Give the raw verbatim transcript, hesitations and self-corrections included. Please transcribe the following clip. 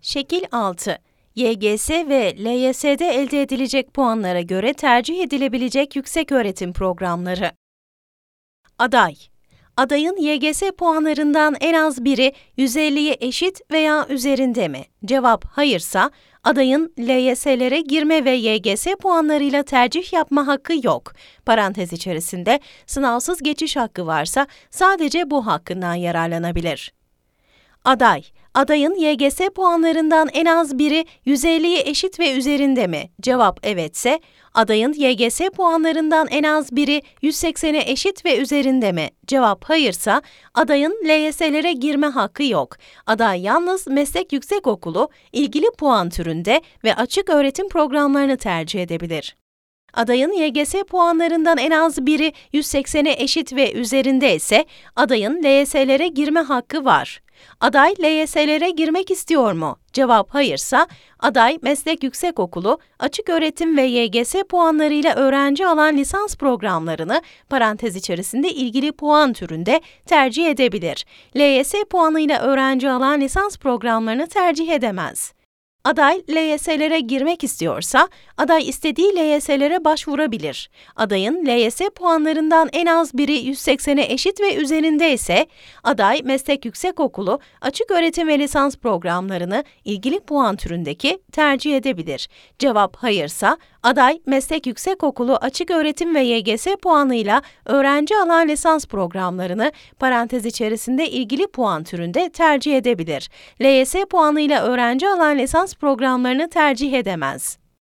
Şekil altı. Y G S ve L Y S'de elde edilecek puanlara göre tercih edilebilecek yükseköğretim programları. Aday. Adayın Y G S puanlarından en az biri yüz elliye eşit veya üzerinde mi? Cevap hayırsa, adayın L Y S'lere girme ve Y G S puanlarıyla tercih yapma hakkı yok. Parantez içerisinde sınavsız geçiş hakkı varsa sadece bu hakkından yararlanabilir. Aday, adayın Y G S puanlarından en az biri yüz elliye eşit ve üzerinde mi? Cevap evetse, adayın Y G S puanlarından en az biri yüz seksene eşit ve üzerinde mi? Cevap hayırsa, adayın L Y S'lere girme hakkı yok. Aday yalnız meslek yüksekokulu, ilgili puan türünde ve açık öğretim programlarını tercih edebilir. Adayın Y G S puanlarından en az biri yüz seksene eşit ve üzerinde ise adayın L Y S'lere girme hakkı var. Aday L Y S'lere girmek istiyor mu? Cevap hayırsa, aday meslek yüksekokulu, açık öğretim ve Y G S puanlarıyla öğrenci alan lisans programlarını parantez içerisinde ilgili puan türünde tercih edebilir. L Y S puanıyla öğrenci alan lisans programlarını tercih edemez. Aday L Y S'lere girmek istiyorsa, aday istediği L Y S'lere başvurabilir. Adayın L Y S puanlarından en az biri yüz seksene eşit ve üzerinde ise, aday meslek yüksekokulu, açık öğretim ve lisans programlarını ilgili puan türündeki tercih edebilir. Cevap hayırsa, aday meslek yüksekokulu, açık öğretim ve Y G S puanıyla öğrenci alan lisans programlarını parantez içerisinde ilgili puan türünde tercih edebilir. L Y S puanıyla öğrenci alan lisans programlarını tercih edemez.